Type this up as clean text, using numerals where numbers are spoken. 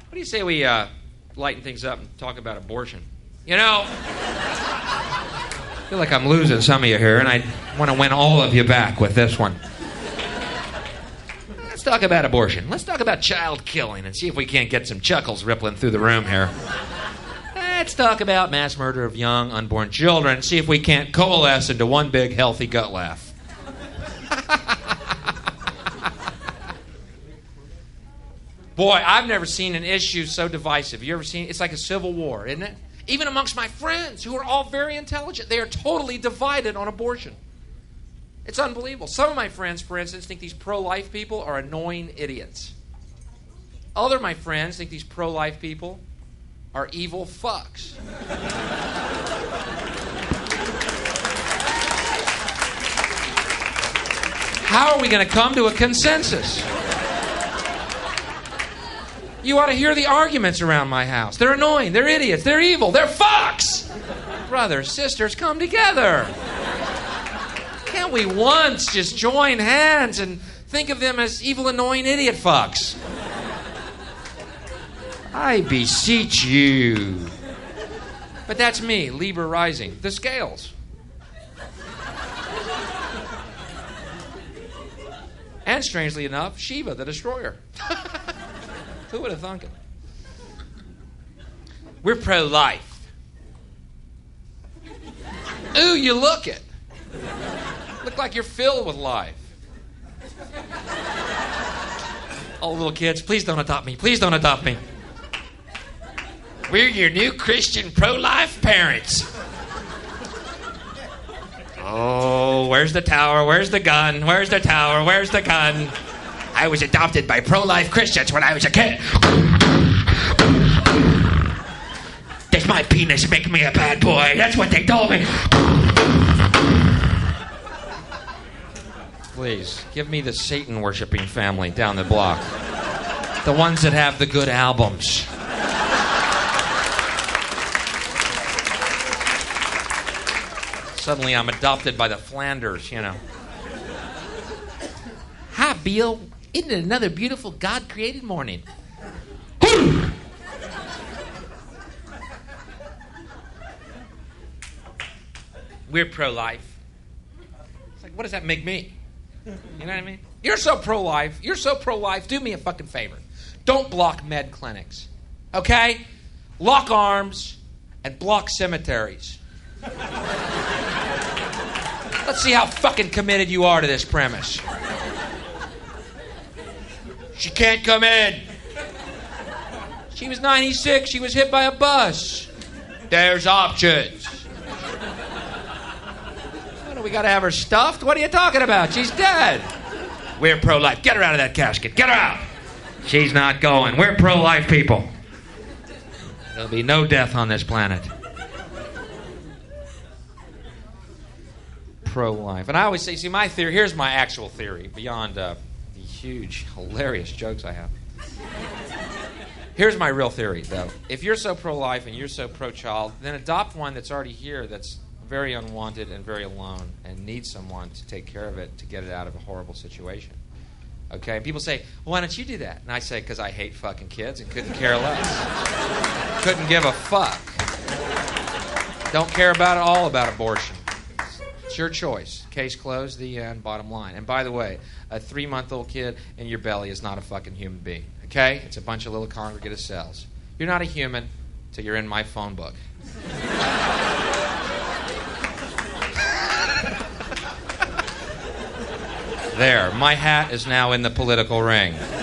What do you say we lighten things up and talk about abortion? You know, I feel like I'm losing some of you here, and I want to win all of you back with this one. Let's talk about abortion. Let's talk about child killing and see if we can't get some chuckles rippling through the room here. Let's talk about mass murder of young, unborn children and see if we can't coalesce into one big, healthy gut laugh. Boy, I've never seen an issue so divisive. You ever seen it? It's like a civil war, isn't it? Even amongst my friends, who are all very intelligent, they are totally divided on abortion. It's unbelievable. Some of my friends, for instance, think these pro-life people are annoying idiots. Other of my friends think these pro-life people are evil fucks. How are we going to come to a consensus? You ought to hear the arguments around my house. They're annoying. They're idiots. They're evil. They're fucks. Brothers, sisters, come together. Can't we once just join hands and think of them as evil, annoying idiot fucks? I beseech you. But that's me, Lieber Rising. The scales. And strangely enough, Shiva, the destroyer. Who would have thunk it? We're pro-life. Ooh, you look it. Look like you're filled with life. Oh, little kids, please don't adopt me. Please don't adopt me. We're your new Christian pro-life parents. Oh, where's the tower? Where's the gun? Where's the tower? Where's the gun? I was adopted by pro-life Christians when I was a kid. Does my penis make me a bad boy? That's what they told me. Please, give me the Satan-worshipping family down the block. The ones that have the good albums. Suddenly I'm adopted by the Flanders, you know. Hi, Bill. Isn't it another beautiful God-created morning? We're pro-life. It's like, what does that make me? You know what I mean? You're so pro-life. You're so pro-life. Do me a fucking favor. Don't block med clinics. Okay? Lock arms and block cemeteries. Let's see how fucking committed you are to this premise. She can't come in. She was 96. She was hit by a bus. There's options. What, do we got to have her stuffed? What are you talking about? She's dead. We're pro-life. Get her out of that casket. Get her out. She's not going. We're pro-life people. There'll be no death on this planet. Pro-life. And I always say, see, my theory, here's my actual theory, beyond the huge, hilarious jokes I have. Here's my real theory, though. If you're so pro-life and you're so pro-child, then adopt one that's already here that's very unwanted and very alone and needs someone to take care of it to get it out of a horrible situation. Okay? And people say, well, why don't you do that? And I say, because I hate fucking kids and couldn't care less. Couldn't give a fuck. Don't care about it all about abortion. It's your choice. Case closed, the end, bottom line. And by the way, a 3-month-old kid in your belly is not a fucking human being. Okay? It's a bunch of little congregate cells. You're not a human till you're in my phone book. There. My hat is now in the political ring.